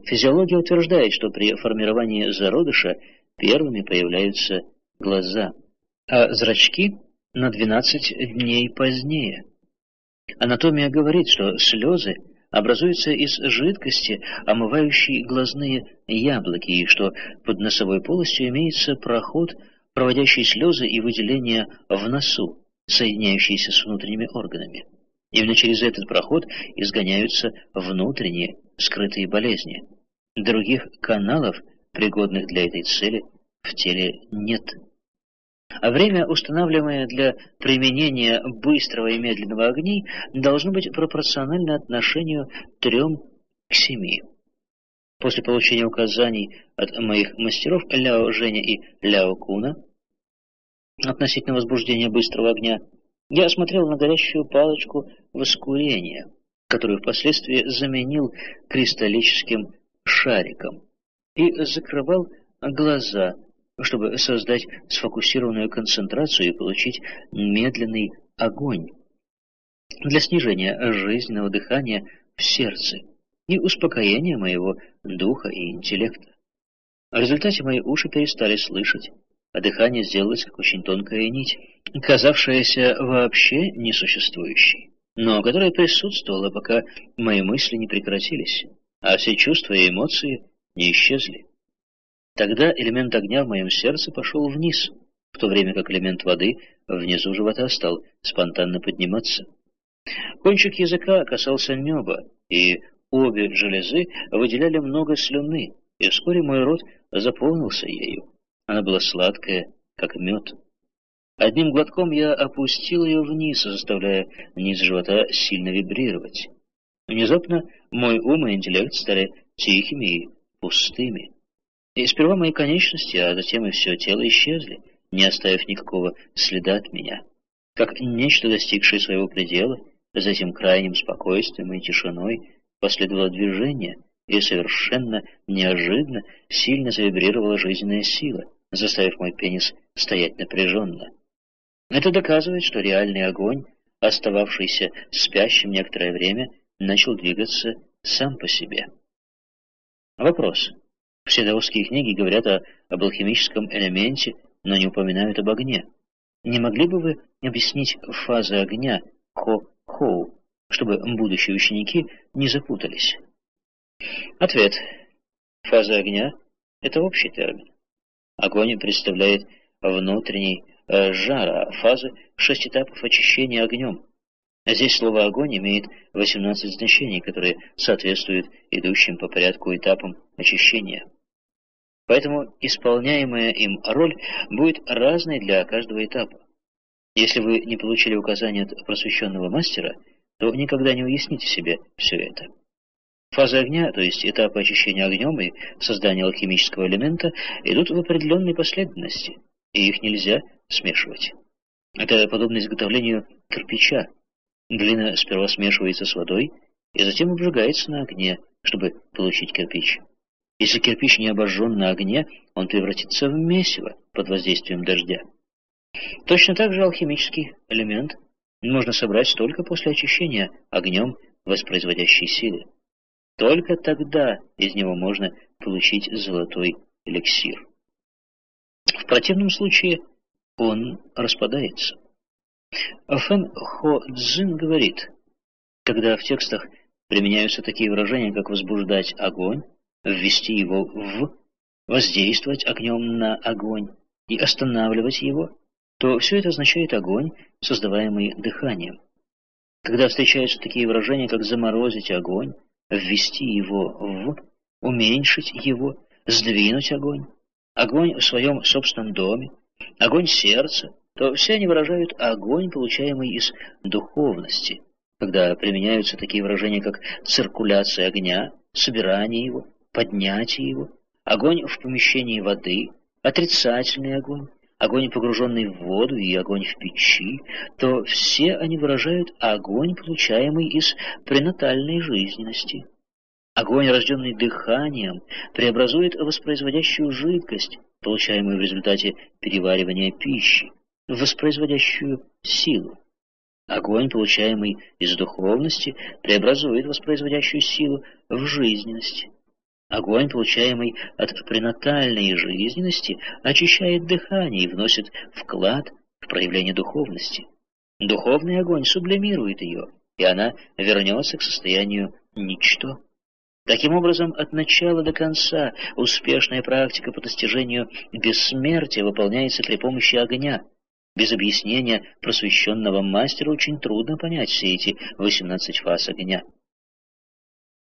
Физиология утверждает, что при формировании зародыша первыми появляются глаза, а зрачки на 12 дней позднее. Анатомия говорит, что слезы образуются из жидкости, омывающей глазные яблоки, и что под носовой полостью имеется проход, проводящий слезы и выделения в носу, соединяющиеся с внутренними органами. Именно через этот проход изгоняются внутренние скрытые болезни. Других каналов, пригодных для этой цели, в теле нет. А время, устанавливаемое для применения быстрого и медленного огней, должно быть пропорционально отношению 3 к 7. После получения указаний от моих мастеров Ляо Женя и Ляо Куна относительно возбуждения быстрого огня, я осмотрел на горящую палочку воскурения, которую впоследствии заменил кристаллическим шариком, и закрывал глаза, чтобы создать сфокусированную концентрацию и получить медленный огонь для снижения жизненного дыхания в сердце и успокоения моего духа и интеллекта. В результате мои уши перестали слышать, а дыхание сделалось как очень тонкая нить, казавшаяся вообще несуществующей, но которая присутствовала, пока мои мысли не прекратились, а все чувства и эмоции не исчезли. Тогда элемент огня в моем сердце пошел вниз, в то время как элемент воды внизу живота стал спонтанно подниматься. Кончик языка касался неба, и обе железы выделяли много слюны, и вскоре мой рот заполнился ею. Она была сладкая, как мед. Одним глотком я опустил ее вниз, заставляя низ живота сильно вибрировать. Внезапно мой ум и интеллект стали тихими и пустыми. И сперва мои конечности, а затем и все тело исчезли, не оставив никакого следа от меня. Как нечто, достигшее своего предела, за этим крайним спокойствием и тишиной последовало движение, и совершенно неожиданно сильно завибрировала жизненная сила, заставив мой пенис стоять напряженно. Это доказывает, что реальный огонь, остававшийся спящим некоторое время, начал двигаться сам по себе. Вопрос. Все даосские книги говорят об алхимическом элементе, но не упоминают об огне. Не могли бы вы объяснить фазы огня Хо-Хоу, чтобы будущие ученики не запутались? Ответ. Фаза огня – это общий термин. Огонь представляет внутренний жар, а фазы – 6 этапов очищения огнем. Здесь слово «огонь» имеет 18 значений, которые соответствуют идущим по порядку этапам очищения. Поэтому исполняемая им роль будет разной для каждого этапа. Если вы не получили указания от просвещенного мастера, то никогда не уясните себе все это. Фазы огня, то есть этапы очищения огнем и создания алхимического элемента, идут в определенной последовательности, и их нельзя смешивать. Это подобно изготовлению кирпича. Глина сперва смешивается с водой и затем обжигается на огне, чтобы получить кирпич. Если кирпич не обожжен на огне, он превратится в месиво под воздействием дождя. Точно так же алхимический элемент можно собрать только после очищения огнем воспроизводящей силы. Только тогда из него можно получить золотой эликсир. В противном случае он распадается. Фэн Хо Цзин говорит, когда в текстах применяются такие выражения, как возбуждать огонь, ввести его в, воздействовать огнем на огонь и останавливать его, то все это означает огонь, создаваемый дыханием. Когда встречаются такие выражения, как заморозить огонь, ввести его в, уменьшить его, сдвинуть огонь, огонь в своем собственном доме, огонь сердца, то все они выражают огонь, получаемый из духовности. Когда применяются такие выражения, как циркуляция огня, собирание его, поднятие его, огонь в помещении воды, отрицательный огонь, огонь, погруженный в воду, и огонь в печи, то все они выражают огонь, получаемый из пренатальной жизненности. Огонь, рожденный дыханием, преобразует воспроизводящую жидкость, получаемую в результате переваривания пищи, в воспроизводящую силу. Огонь, получаемый из духовности, преобразует воспроизводящую силу в жизненность. Огонь, получаемый от пренатальной жизненности, очищает дыхание и вносит вклад в проявление духовности. Духовный огонь сублимирует ее, и она вернется к состоянию ничто. Таким образом, от начала до конца успешная практика по достижению бессмертия выполняется при помощи огня. Без объяснения просвещенного мастера очень трудно понять все эти 18 фаз огня.